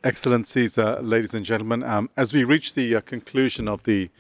Excellencies, ladies and gentlemen, as we reach the conclusion of the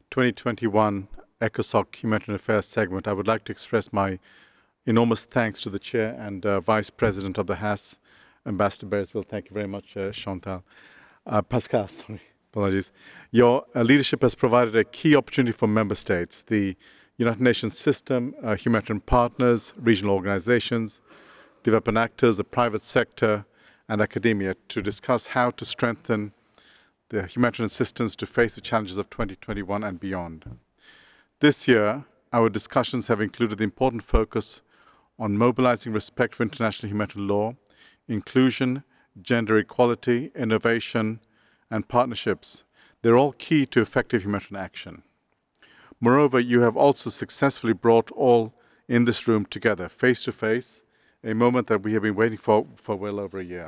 2021 ECOSOC Humanitarian Affairs segment, I would like to express my enormous thanks to the Chair and Vice President of the HAS, Ambassador Beresville. Thank you very much, Chantal. Pascal, sorry, apologies. Your leadership has provided a key opportunity for member states, the United Nations system, humanitarian partners, regional organizations, development actors, the private sector, and academia to discuss how to strengthen the humanitarian assistance to face the challenges of 2021 and beyond. This year, our discussions have included the important focus on mobilizing respect for international humanitarian law, inclusion, gender equality, innovation, and partnerships. They're all key to effective humanitarian action. Moreover, you have also successfully brought all in this room together, face to face, a moment that we have been waiting for well over a year.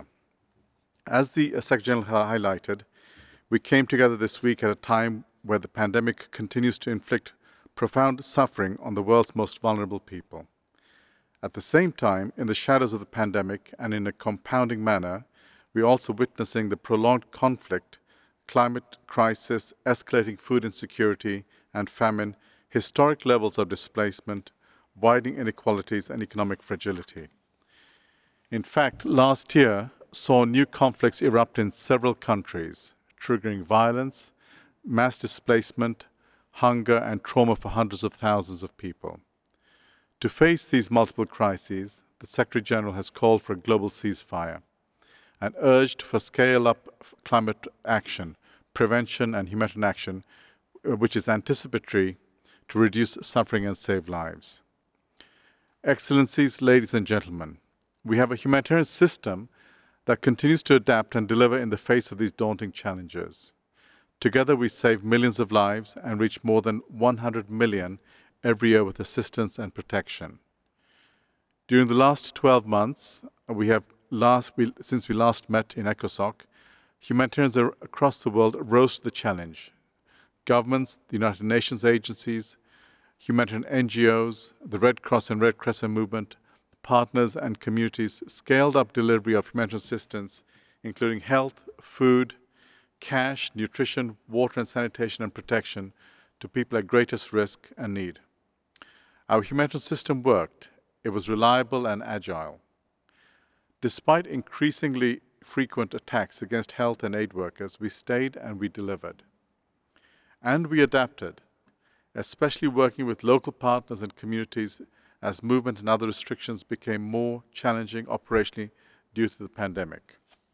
As the Secretary General highlighted, we came together this week at a time where the pandemic continues to inflict profound suffering on the world's most vulnerable people. At the same time, in the shadows of the pandemic and in a compounding manner, we are also witnessing the prolonged conflict, climate crisis, escalating food insecurity and famine, historic levels of displacement, widening inequalities and economic fragility. In fact, last year saw new conflicts erupt in several countries, triggering violence, mass displacement, hunger, and trauma for hundreds of thousands of people. To face these multiple crises, the Secretary General has called for a global ceasefire and urged for scale-up climate action, prevention, and humanitarian action, which is anticipatory to reduce suffering and save lives. Excellencies, ladies and gentlemen, we have a humanitarian system that continues to adapt and deliver in the face of these daunting challenges. Together, we save millions of lives and reach more than 100 million every year with assistance and protection. During the last 12 months, since we last met in ECOSOC, humanitarians across the world rose to the challenge. Governments, the United Nations agencies, humanitarian NGOs, the Red Cross and Red Crescent movement, partners and communities scaled up delivery of humanitarian assistance, including health, food, cash, nutrition, water and sanitation and protection to people at greatest risk and need. Our humanitarian system worked. It was reliable and agile. Despite increasingly frequent attacks against health and aid workers, we stayed and we delivered. And we adapted, especially working with local partners and communities as movement and other restrictions became more challenging operationally due to the pandemic.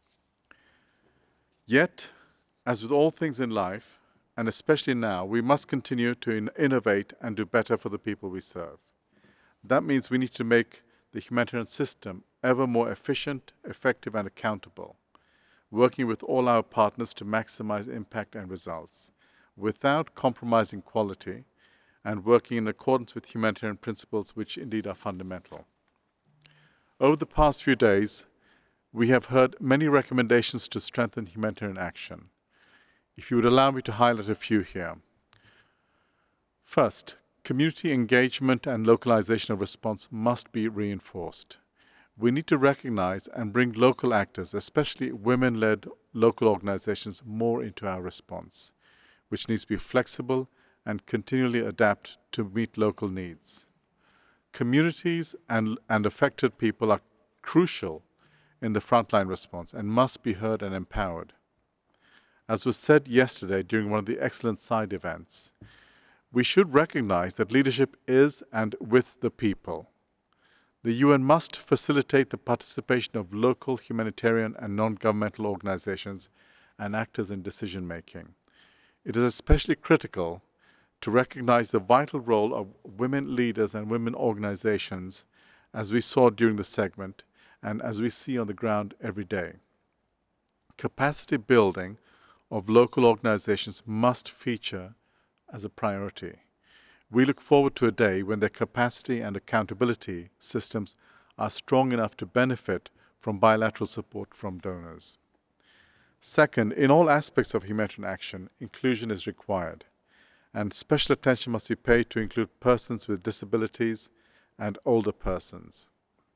Yet, as with all things in life, and especially now, we must continue to innovate and do better for the people we serve. That means we need to make the humanitarian system ever more efficient, effective, and accountable, working with all our partners to maximize impact and results, without compromising quality, and working in accordance with humanitarian principles which indeed are fundamental. Over the past few days, we have heard many recommendations to strengthen humanitarian action. If you would allow me to highlight a few here. First, community engagement and localization of response must be reinforced. We need to recognize and bring local actors, especially women-led local organizations, more into our response, which needs to be flexible and continually adapt to meet local needs. Communities and affected people are crucial in the frontline response and must be heard and empowered. As was said yesterday during one of the excellent side events, we should recognize that leadership is and with the people. The UN must facilitate the participation of local humanitarian and non-governmental organizations and actors in decision making. It is especially critical to recognize the vital role of women leaders and women organizations, as we saw during the segment and as we see on the ground every day. Capacity building of local organizations must feature as a priority. We look forward to a day when their capacity and accountability systems are strong enough to benefit from bilateral support from donors. Second, in all aspects of humanitarian action, inclusion is required, and special attention must be paid to include persons with disabilities and older persons.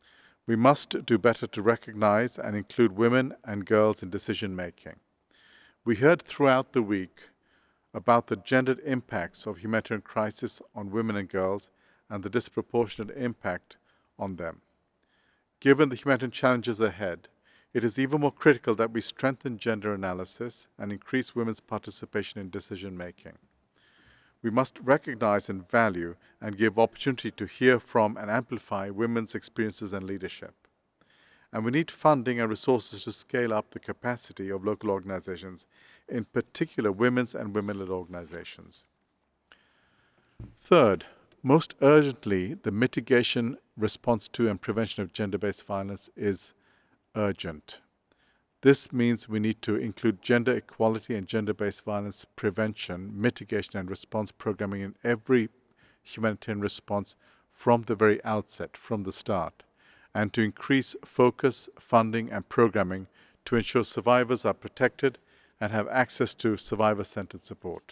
We must do better to recognize and include women and girls in decision making. We heard throughout the week about the gendered impacts of humanitarian crisis on women and girls and the disproportionate impact on them. Given the humanitarian challenges ahead, it is even more critical that we strengthen gender analysis and increase women's participation in decision making. We must recognize and value and give opportunity to hear from and amplify women's experiences and leadership. And we need funding and resources to scale up the capacity of local organizations, in particular women's and women-led organizations. Third, most urgently, the mitigation, response to, and prevention of gender-based violence is urgent. This means we need to include gender equality and gender-based violence prevention, mitigation, and response programming in every humanitarian response from the very outset, from the start, and to increase focus, funding, and programming to ensure survivors are protected and have access to survivor-centered support.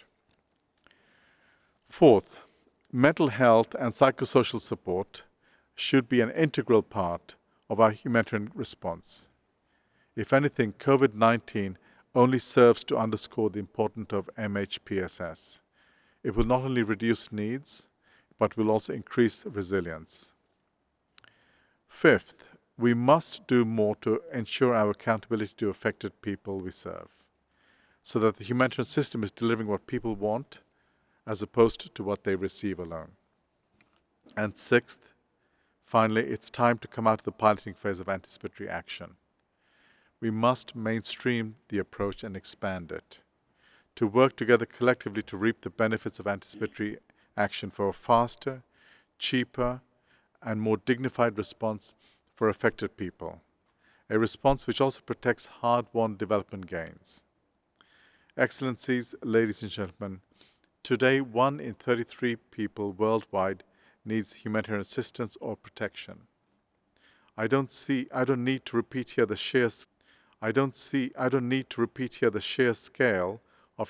Fourth, mental health and psychosocial support should be an integral part of our humanitarian response. If anything, COVID-19 only serves to underscore the importance of MHPSS. It will not only reduce needs, but will also increase resilience. Fifth, we must do more to ensure our accountability to affected people we serve, so that the humanitarian system is delivering what people want as opposed to what they receive alone. And sixth, finally, it's time to come out of the piloting phase of anticipatory action. We must mainstream the approach and expand it, to work together collectively to reap the benefits of anticipatory action for a faster, cheaper, and more dignified response for affected people, a response which also protects hard-won development gains. Excellencies, ladies and gentlemen, today 1 in 33 people worldwide needs humanitarian assistance or protection. I don't need to repeat here the sheer scale